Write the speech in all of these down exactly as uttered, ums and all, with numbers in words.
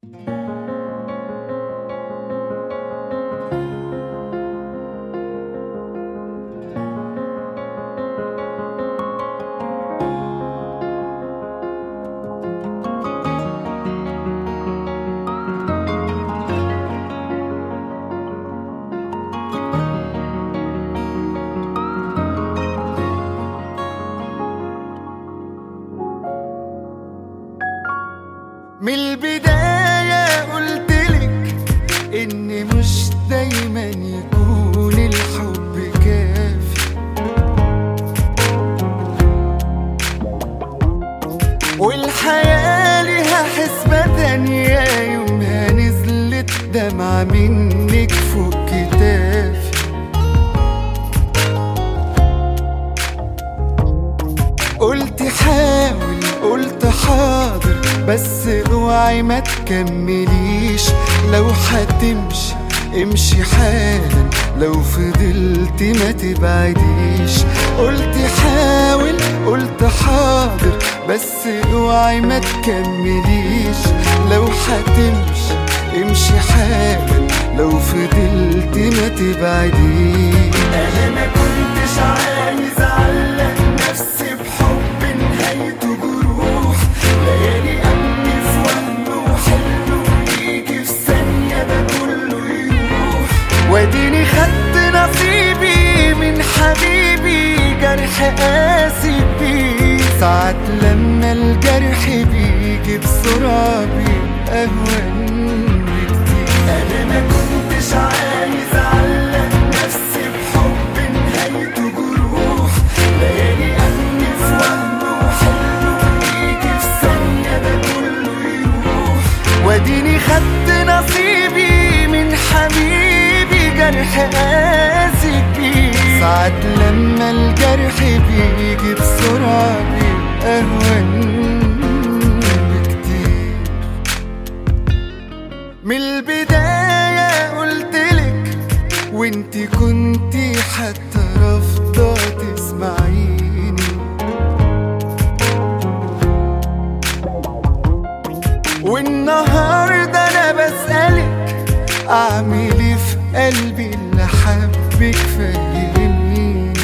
من البداية قلتلك إن مش دايما يكون الحب كافي، والحياة لها حسبة تانية يومها نزلت دمعة منك فوق كتافي. قلت حاول قلت حاضر بس اوعي ما تكمليش، لو هتمشي امشي حالا لو فضلت ما تبعديش. قلت حاول قلت حاضر بس اوعي ما تكمليش، لو هتمشي امشي حالا لو فضلت ما تبعديش. انا ما كنتش عايز اعلق نفسي بحب نهايته جروح، ليالي امني في وهم وحلم ويجي في ثانيه ده كله يروح، واديني خدت نصيبي من حبيبي جرح قاسي بيه. ساعات لما الجرح بيجي بسرعه بيبقى اهون بكتير. انا ما كنتش عايز اعلق نفسي بحب نهايته جروح، ليالي امني في وهم وحلم ويجي في ثانيه ده كله يروح، واديني خدت نصيبي من حبيبي جرح قاسي بيه. ساعات لما الجرح بيجي بسرعه بيبقى اهون بكتير. من البداية قلتلك وانتي كنتي حتى رافضة تسمعيني، والنهاردة انا بسألك اعمل ايه في قلبي اللي حبك فهميني.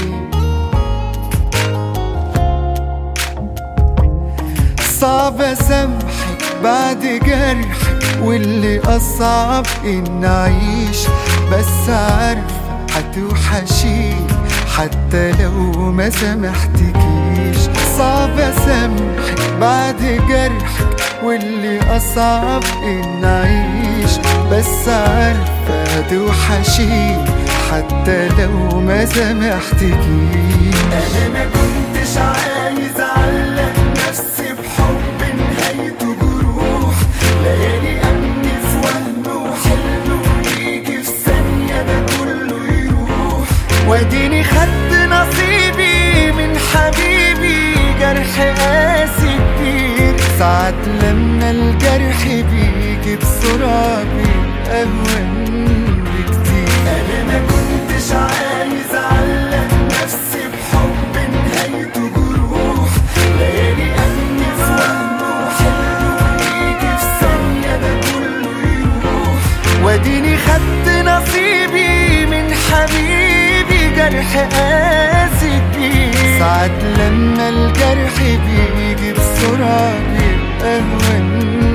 صعب اسامحك بعد جرحك واللي أصعب إن أعيش، بس عارفة هتوحشيني حتى لو ما سامحتكيش. صعب أسامحك بعد جرحك واللي أصعب إن أعيش، بس عارفة هتوحشيني حتى لو ما سامحتكيش. أنا ما كنتش عايز أعلق نفسي بحب نهايته جروح، ليالي امني في وهم وحلم ويجي في ثانيه ده كله يروح، واديني خدت نصيبي من حبيبي جرح قاسي كتير. ساعات لما الجرح بيجي بسرعه بيبقى اهون بكتير. انا ما كنتش عايز اعلق نفسي بحب نهايته جروح، ليالي امني في وهم وحلم ويجي في ثانيه ده كله يروح، واديني خدت نصيبي من حبيبي جرح قاسي بيه. ساعات لما الجرح بيجي بسرعه بيبقى اهون